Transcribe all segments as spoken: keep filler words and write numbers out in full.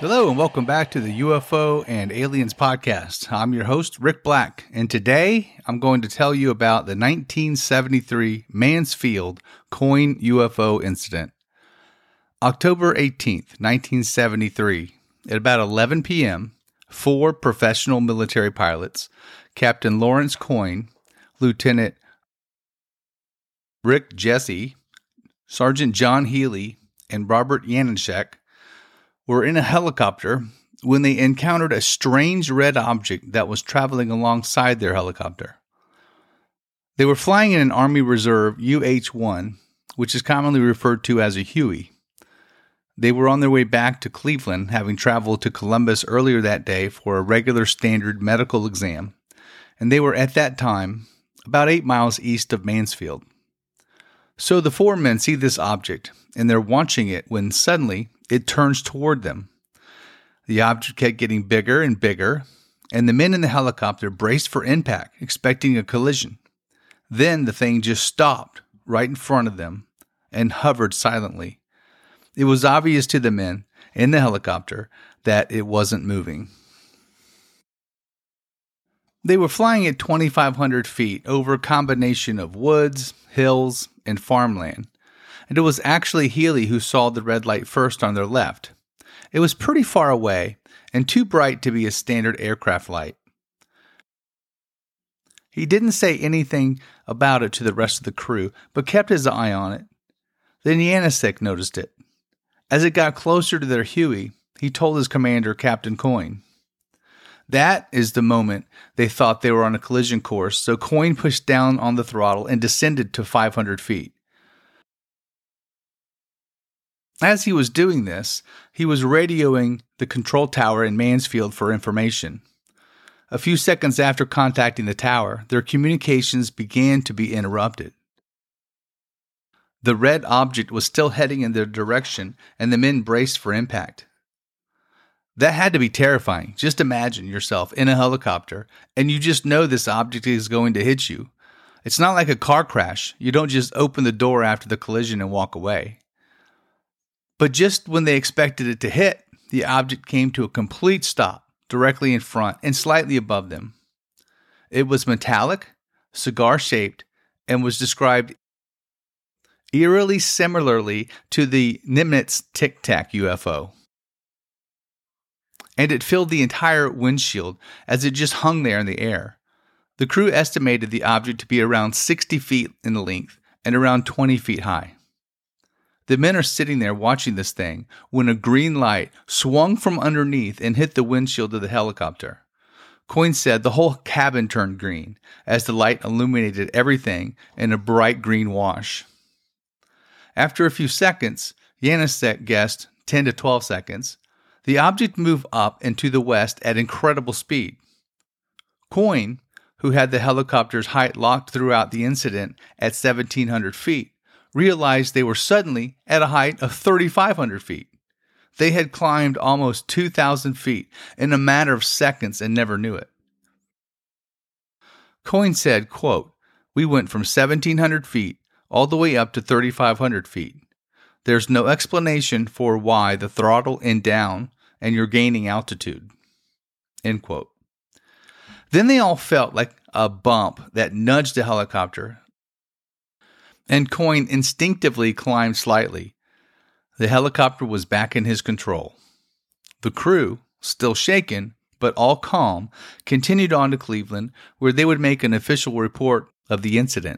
Hello and welcome back to the U F O and Aliens podcast. I'm your host, Rick Black, and today I'm going to tell you about the nineteen seventy-three Mansfield coin U F O incident. October eighteenth, nineteen seventy-three, at about eleven p.m., four professional military pilots, Captain Lawrence Coyne, Lieutenant Rick Jesse, Sergeant John Healy, and Robert Janacek, were in a helicopter when they encountered a strange red object that was traveling alongside their helicopter. They were flying in an Army Reserve U H one, which is commonly referred to as a Huey. They were on their way back to Cleveland, having traveled to Columbus earlier that day for a regular standard medical exam, and they were at that time about eight miles east of Mansfield. So the four men see this object, and they're watching it when suddenly it turns toward them. The object kept getting bigger and bigger, and the men in the helicopter braced for impact, expecting a collision. Then the thing just stopped right in front of them and hovered silently. It was obvious to the men in the helicopter that it wasn't moving. They were flying at twenty-five hundred feet over a combination of woods, hills, and farmland. And it was actually Healy who saw the red light first on their left. It was pretty far away and too bright to be a standard aircraft light. He didn't say anything about it to the rest of the crew, but kept his eye on it. Then Janacek noticed it. As it got closer to their Huey, he told his commander, Captain Coyne. That is the moment they thought they were on a collision course, so Coyne pushed down on the throttle and descended to five hundred feet. As he was doing this, he was radioing the control tower in Mansfield for information. A few seconds after contacting the tower, their communications began to be interrupted. The red object was still heading in their direction, and the men braced for impact. That had to be terrifying. Just imagine yourself in a helicopter, and you just know this object is going to hit you. It's not like a car crash. You don't just open the door after the collision and walk away. But just when they expected it to hit, the object came to a complete stop directly in front and slightly above them. It was metallic, cigar-shaped, and was described eerily similarly to the Nimitz Tic Tac U F O. And it filled the entire windshield as it just hung there in the air. The crew estimated the object to be around sixty feet in length and around twenty feet high. The men are sitting there watching this thing when a green light swung from underneath and hit the windshield of the helicopter. Coyne said the whole cabin turned green as the light illuminated everything in a bright green wash. After a few seconds, Janacek guessed ten to twelve seconds, the object moved up and to the west at incredible speed. Coyne, who had the helicopter's height locked throughout the incident at seventeen hundred feet, realized they were suddenly at a height of thirty-five hundred feet. They had climbed almost two thousand feet in a matter of seconds and never knew it. Coyne said, quote, "We went from seventeen hundred feet all the way up to thirty-five hundred feet. There's no explanation for why the throttle and down and you're gaining altitude." End quote. Then they all felt like a bump that nudged the helicopter, and Coyne instinctively climbed slightly. The helicopter was back in his control. The crew, still shaken, but all calm, continued on to Cleveland, where they would make an official report of the incident.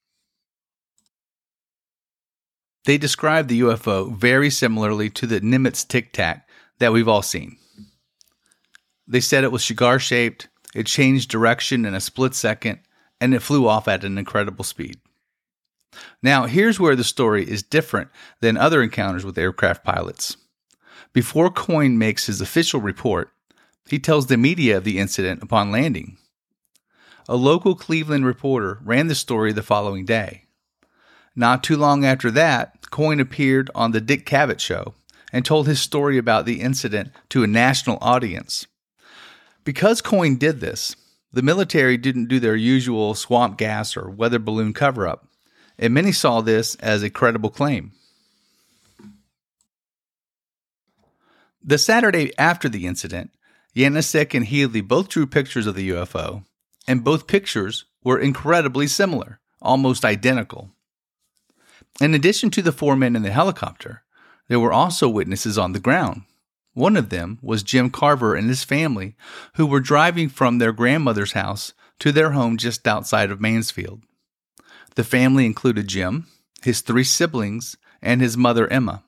They described the U F O very similarly to the Nimitz Tic Tac that we've all seen. They said it was cigar-shaped, it changed direction in a split second, and it flew off at an incredible speed. Now, here's where the story is different than other encounters with aircraft pilots. Before Coyne makes his official report, he tells the media of the incident upon landing. A local Cleveland reporter ran the story the following day. Not too long after that, Coyne appeared on the Dick Cavett Show and told his story about the incident to a national audience. Because Coyne did this, the military didn't do their usual swamp gas or weather balloon cover-up, and many saw this as a credible claim. The Saturday after the incident, Janicek and Healy both drew pictures of the U F O, and both pictures were incredibly similar, almost identical. In addition to the four men in the helicopter, there were also witnesses on the ground. One of them was Jim Carver and his family, who were driving from their grandmother's house to their home just outside of Mansfield. The family included Jim, his three siblings, and his mother Emma.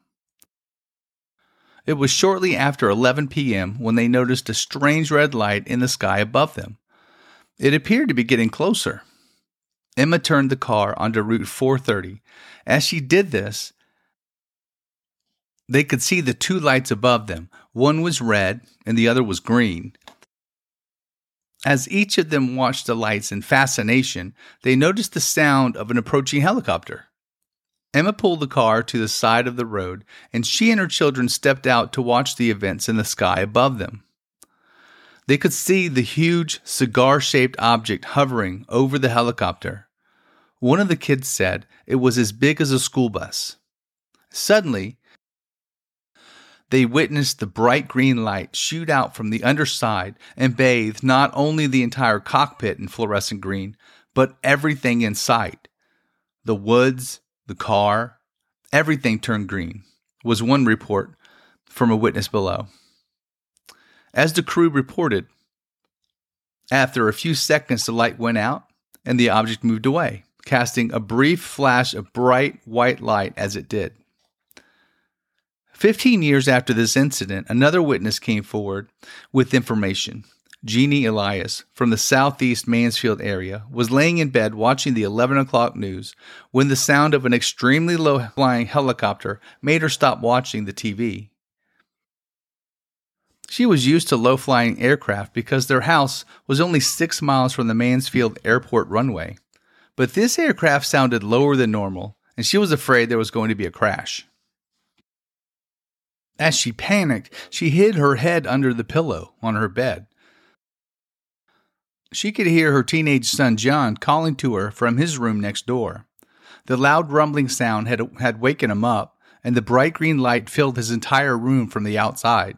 It was shortly after eleven p.m. when they noticed a strange red light in the sky above them. It appeared to be getting closer. Emma turned the car onto Route four thirty. As she did this, they could see the two lights above them. One was red and the other was green. As each of them watched the lights in fascination, they noticed the sound of an approaching helicopter. Emma pulled the car to the side of the road, and she and her children stepped out to watch the events in the sky above them. They could see the huge cigar-shaped object hovering over the helicopter. One of the kids said it was as big as a school bus. Suddenly, they witnessed the bright green light shoot out from the underside and bathe not only the entire cockpit in fluorescent green, but everything in sight. The woods, the car, everything turned green, was one report from a witness below. As the crew reported, after a few seconds the light went out and the object moved away, casting a brief flash of bright white light as it did. Fifteen years after this incident, another witness came forward with information. Jeannie Elias from the southeast Mansfield area was laying in bed watching the eleven o'clock news when the sound of an extremely low-flying helicopter made her stop watching the T V. She was used to low-flying aircraft because their house was only six miles from the Mansfield Airport runway. But this aircraft sounded lower than normal, and she was afraid there was going to be a crash. As she panicked, she hid her head under the pillow on her bed. She could hear her teenage son John calling to her from his room next door. The loud rumbling sound had, had waken him up, and the bright green light filled his entire room from the outside.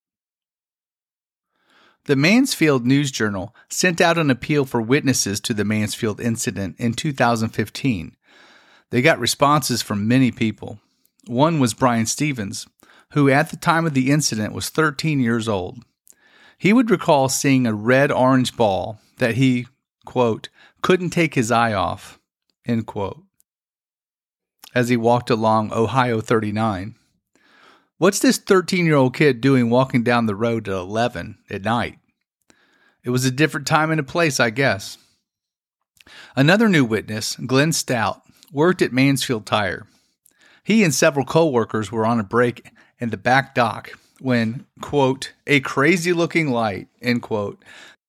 The Mansfield News Journal sent out an appeal for witnesses to the Mansfield incident in two thousand fifteen. They got responses from many people. One was Brian Stevens, who at the time of the incident was thirteen years old. He would recall seeing a red-orange ball that he, quote, couldn't take his eye off, end quote, as he walked along Ohio thirty-nine. What's this thirteen-year-old kid doing walking down the road at eleven at night? It was a different time and a place, I guess. Another new witness, Glenn Stout, worked at Mansfield Tire. He and several co-workers were on a break in the back dock when, quote, a crazy-looking light, end quote,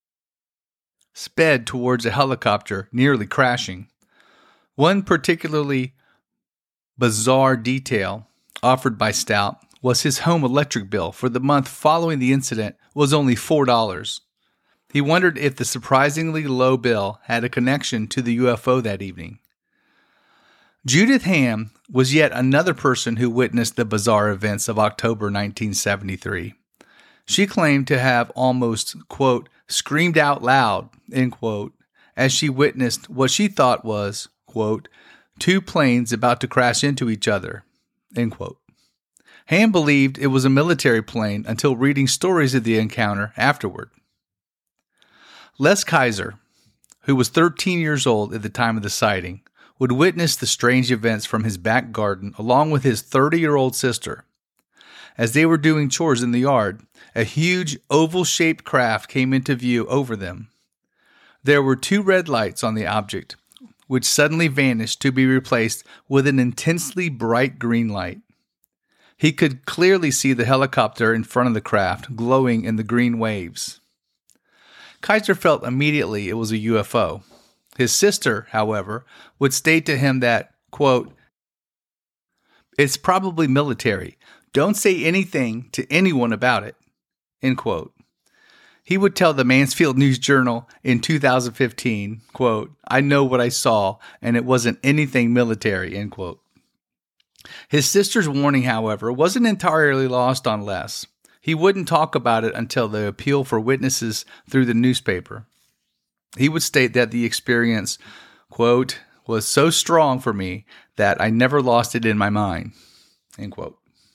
sped towards a helicopter, nearly crashing. One particularly bizarre detail offered by Stout was his home electric bill for the month following the incident was only four dollars. He wondered if the surprisingly low bill had a connection to the U F O that evening. Judith Ham was yet another person who witnessed the bizarre events of October nineteen seventy-three. She claimed to have almost, quote, screamed out loud, end quote, as she witnessed what she thought was, quote, two planes about to crash into each other, end quote. Ham believed it was a military plane until reading stories of the encounter afterward. Les Kaiser, who was thirteen years old at the time of the sighting, would witness the strange events from his back garden along with his thirty-year-old sister. As they were doing chores in the yard, a huge oval-shaped craft came into view over them. There were two red lights on the object, which suddenly vanished to be replaced with an intensely bright green light. He could clearly see the helicopter in front of the craft glowing in the green waves. Kaiser felt immediately it was a U F O. His sister, however, would state to him that, quote, it's probably military. Don't say anything to anyone about it, end quote. He would tell the Mansfield News Journal in two thousand fifteen, quote, I know what I saw, and it wasn't anything military, end quote. His sister's warning, however, wasn't entirely lost on Les. He wouldn't talk about it until the appeal for witnesses through the newspaper. He would state that the experience, quote, was so strong for me that I never lost it in my mind, end quote.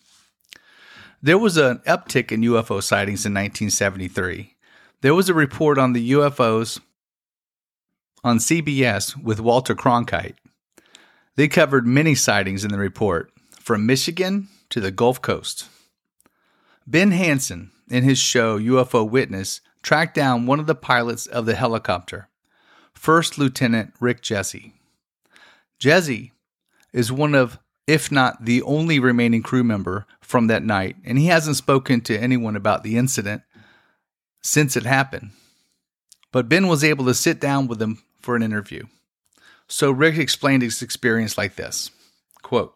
There was an uptick in U F O sightings in nineteen seventy-three. There was a report on the U F Os on C B S with Walter Cronkite. They covered many sightings in the report, from Michigan to the Gulf Coast. Ben Hansen, in his show U F O Witness, tracked down one of the pilots of the helicopter, First Lieutenant Rick Jesse. Jesse is one of, if not the only remaining crew member from that night, and he hasn't spoken to anyone about the incident since it happened. But Ben was able to sit down with him for an interview. So Rick explained his experience like this, quote,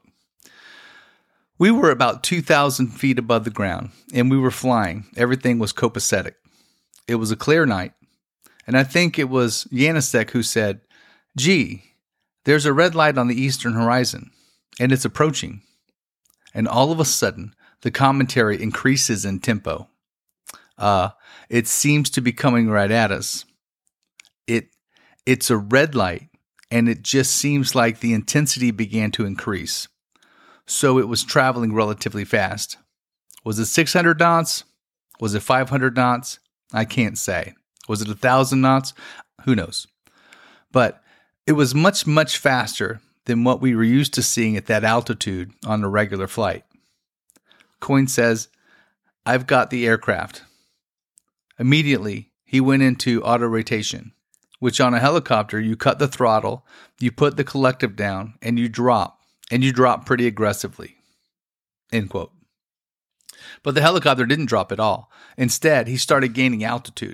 "We were about two thousand feet above the ground, and we were flying. Everything was copacetic. It was a clear night, and I think it was Yanisek who said, 'Gee, there's a red light on the eastern horizon, and it's approaching.' And all of a sudden, the commentary increases in tempo. Uh, it seems to be coming right at us. It, it's a red light, and it just seems like the intensity began to increase. So it was traveling relatively fast. Was it six hundred knots? Was it five hundred knots? I can't say. Was it one thousand knots? Who knows? But it was much, much faster than what we were used to seeing at that altitude on a regular flight." Coyne says, "I've got the aircraft." Immediately, he went into auto rotation, which on a helicopter, you cut the throttle, you put the collective down, and you drop, and you drop pretty aggressively, end quote. But the helicopter didn't drop at all. Instead, he started gaining altitude,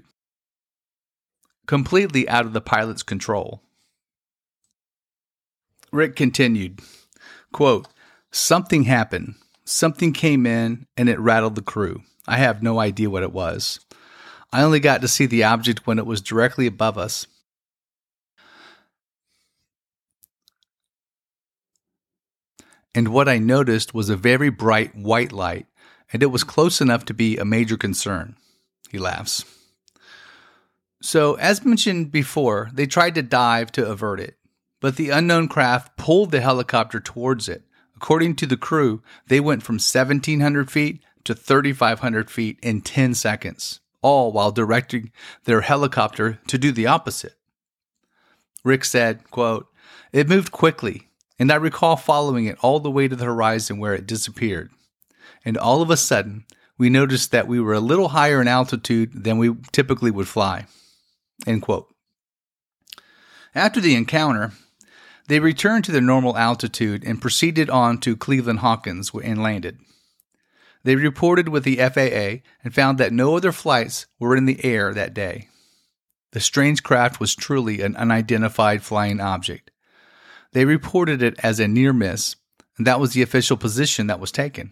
completely out of the pilot's control. Rick continued, quote, "Something happened. Something came in and it rattled the crew. I have no idea what it was. I only got to see the object when it was directly above us. And what I noticed was a very bright white light, and it was close enough to be a major concern." He laughs. So, as mentioned before, they tried to dive to avert it, but the unknown craft pulled the helicopter towards it. According to the crew, they went from seventeen hundred feet to thirty-five hundred feet in ten seconds, all while directing their helicopter to do the opposite. Rick said, quote, "It moved quickly, and I recall following it all the way to the horizon where it disappeared. And all of a sudden, we noticed that we were a little higher in altitude than we typically would fly." End quote. After the encounter, they returned to their normal altitude and proceeded on to Cleveland Hawkins and landed. They reported with the F A A and found that no other flights were in the air that day. The strange craft was truly an unidentified flying object. They reported it as a near miss, and that was the official position that was taken.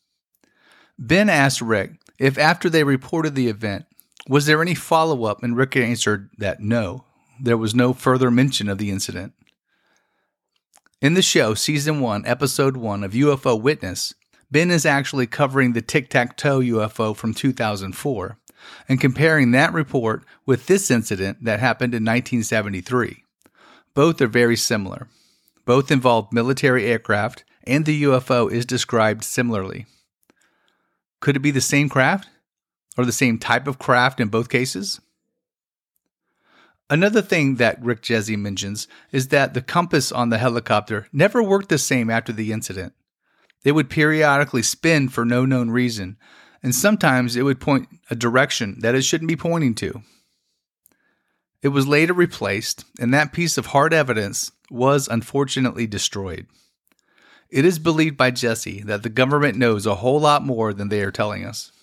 Ben asked Rick if after they reported the event, was there any follow-up, and Rick answered that no, there was no further mention of the incident. In the show, Season one, Episode one of U F O Witness, Ben is actually covering the Tic-Tac-Toe U F O from two thousand four and comparing that report with this incident that happened in nineteen seventy-three. Both are very similar. Both involve military aircraft, and the U F O is described similarly. Could it be the same craft? Or the same type of craft in both cases? Another thing that Rick Jesse mentions is that the compass on the helicopter never worked the same after the incident. It would periodically spin for no known reason, and sometimes it would point a direction that it shouldn't be pointing to. It was later replaced, and that piece of hard evidence was unfortunately destroyed. It is believed by Jesse that the government knows a whole lot more than they are telling us.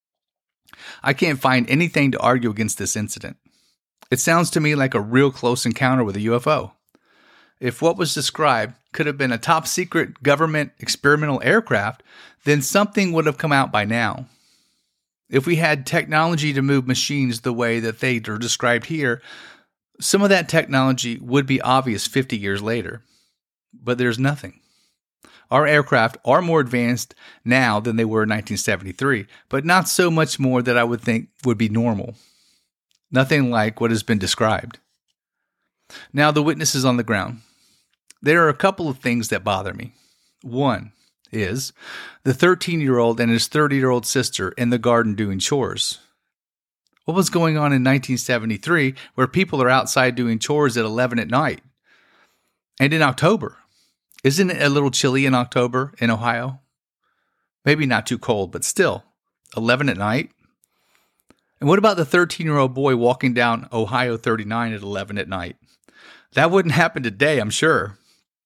I can't find anything to argue against this incident. It sounds to me like a real close encounter with a U F O. If what was described could have been a top secret government experimental aircraft, then something would have come out by now. If we had technology to move machines the way that they are described here, some of that technology would be obvious fifty years later. But there's nothing. Our aircraft are more advanced now than they were in nineteen seventy-three, but not so much more that I would think would be normal. Nothing like what has been described. Now, the witnesses on the ground. There are a couple of things that bother me. One is the thirteen-year-old and his thirty-year-old sister in the garden doing chores. What was going on in nineteen seventy-three where people are outside doing chores at eleven at night? And in October. Isn't it a little chilly in October in Ohio? Maybe not too cold, but still, eleven at night? And what about the thirteen-year-old boy walking down Ohio thirty-nine at eleven at night? That wouldn't happen today, I'm sure.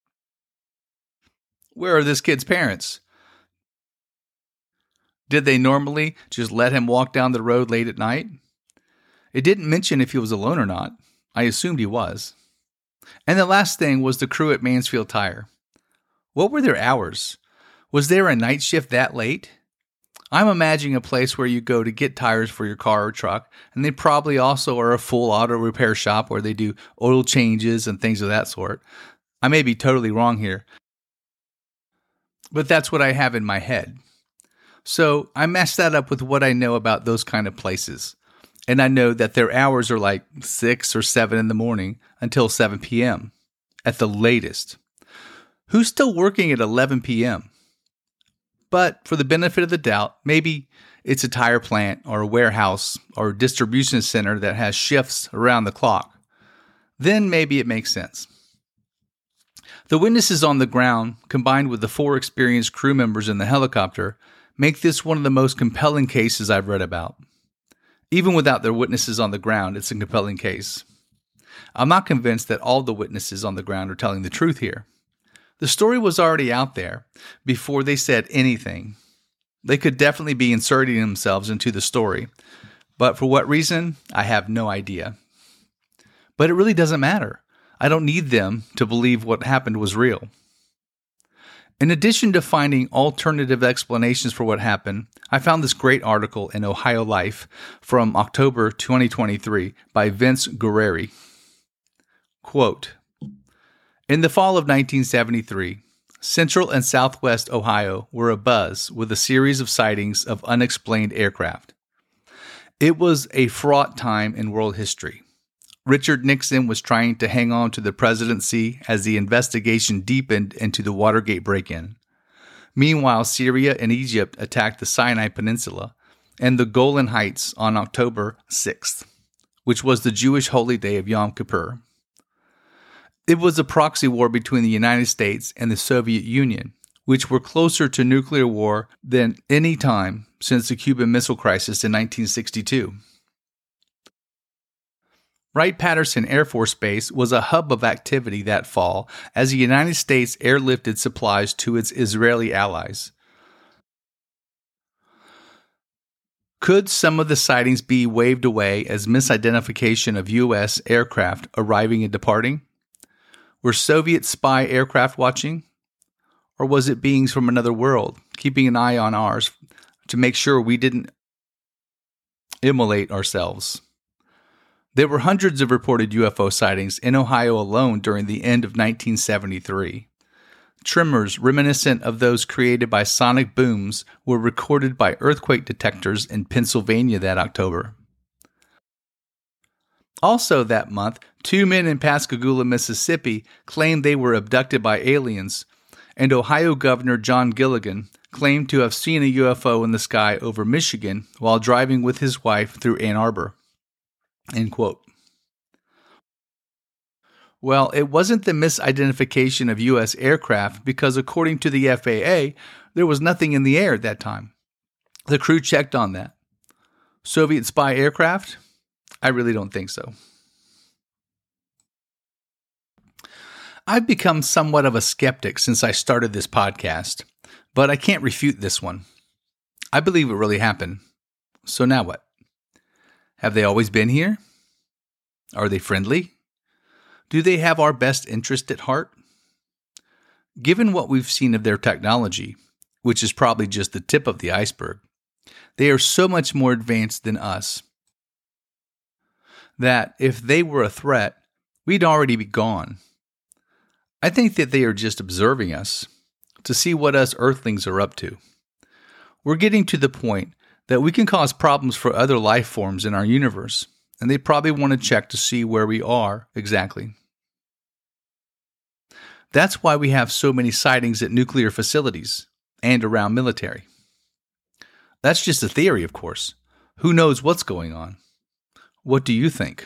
Where are this kid's parents? Did they normally just let him walk down the road late at night? It didn't mention if he was alone or not. I assumed he was. And the last thing was the crew at Mansfield Tire. What were their hours? Was there a night shift that late? I'm imagining a place where you go to get tires for your car or truck, and they probably also are a full auto repair shop where they do oil changes and things of that sort. I may be totally wrong here, but that's what I have in my head. So I match that up with what I know about those kind of places. And I know that their hours are like six or seven in the morning until seven p.m. at the latest. Who's still working at eleven p.m.? But for the benefit of the doubt, maybe it's a tire plant or a warehouse or a distribution center that has shifts around the clock. Then maybe it makes sense. The witnesses on the ground, combined with the four experienced crew members in the helicopter, make this one of the most compelling cases I've read about. Even without their witnesses on the ground, it's a compelling case. I'm not convinced that all the witnesses on the ground are telling the truth here. The story was already out there before they said anything. They could definitely be inserting themselves into the story, but for what reason, I have no idea. But it really doesn't matter. I don't need them to believe what happened was real. In addition to finding alternative explanations for what happened, I found this great article in Ohio Life from October twenty twenty-three by Vince Guerrieri. Quote, in the fall of nineteen seventy-three, Central and Southwest Ohio were abuzz with a series of sightings of unexplained aircraft. It was a fraught time in world history. Richard Nixon was trying to hang on to the presidency as the investigation deepened into the Watergate break-in. Meanwhile, Syria and Egypt attacked the Sinai Peninsula and the Golan Heights on October sixth, which was the Jewish holy day of Yom Kippur. It was a proxy war between the United States and the Soviet Union, which were closer to nuclear war than any time since the Cuban Missile Crisis in nineteen sixty-two. Wright-Patterson Air Force Base was a hub of activity that fall as the United States airlifted supplies to its Israeli allies. Could some of the sightings be waved away as misidentification of U S aircraft arriving and departing? Were Soviet spy aircraft watching? Or was it beings from another world, keeping an eye on ours to make sure we didn't immolate ourselves? There were hundreds of reported U F O sightings in Ohio alone during the end of nineteen seventy-three. Tremors reminiscent of those created by sonic booms were recorded by earthquake detectors in Pennsylvania that October. Also that month, two men in Pascagoula, Mississippi claimed they were abducted by aliens, and Ohio Governor John Gilligan claimed to have seen a U F O in the sky over Michigan while driving with his wife through Ann Arbor. End quote. Well, it wasn't the misidentification of U S aircraft because according to the F A A, there was nothing in the air at that time. The crew checked on that. Soviet spy aircraft? I really don't think so. I've become somewhat of a skeptic since I started this podcast, but I can't refute this one. I believe it really happened. So now what? Have they always been here? Are they friendly? Do they have our best interest at heart? Given what we've seen of their technology, which is probably just the tip of the iceberg, they are so much more advanced than us that if they were a threat, we'd already be gone. I think that they are just observing us, to see what us Earthlings are up to. We're getting to the point that we can cause problems for other life forms in our universe, and they probably want to check to see where we are exactly. That's why we have so many sightings at nuclear facilities and around military. That's just a theory, of course. Who knows what's going on? What do you think?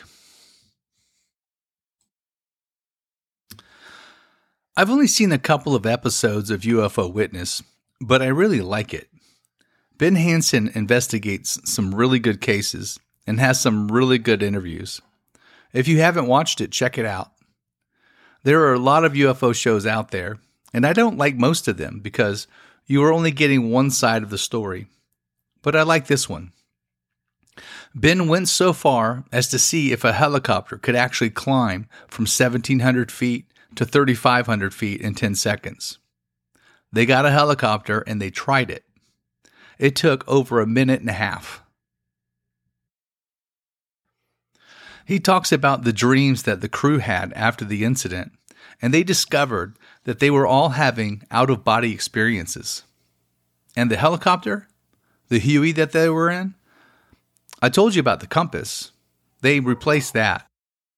I've only seen a couple of episodes of U F O Witness, but I really like it. Ben Hansen investigates some really good cases and has some really good interviews. If you haven't watched it, check it out. There are a lot of U F O shows out there, and I don't like most of them because you are only getting one side of the story. But I like this one. Ben went so far as to see if a helicopter could actually climb from seventeen hundred feet to thirty-five hundred feet in ten seconds. They got a helicopter and they tried it. It took over a minute and a half. He talks about the dreams that the crew had after the incident, and they discovered that they were all having out-of-body experiences. And the helicopter? The Huey that they were in? I told you about the compass. They replaced that.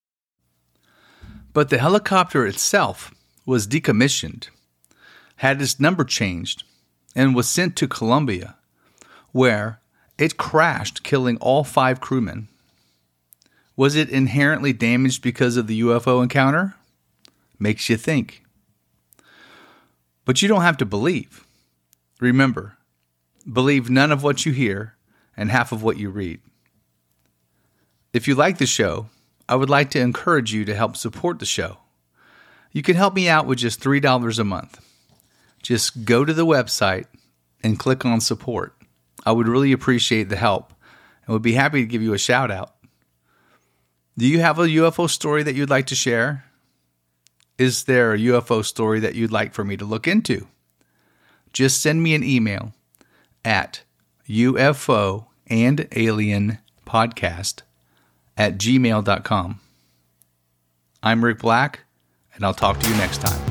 But the helicopter itself was decommissioned, had its number changed, and was sent to Colombia, where it crashed, killing all five crewmen. Was it inherently damaged because of the U F O encounter? Makes you think. But you don't have to believe. Remember, believe none of what you hear and half of what you read. If you like the show, I would like to encourage you to help support the show. You can help me out with just three dollars a month. Just go to the website and click on support. I would really appreciate the help and would be happy to give you a shout out. Do you have a U F O story that you'd like to share? Is there a U F O story that you'd like for me to look into? Just send me an email at U F O and Alien Podcast at gmail dot com. I'm Rick Black, and I'll talk to you next time.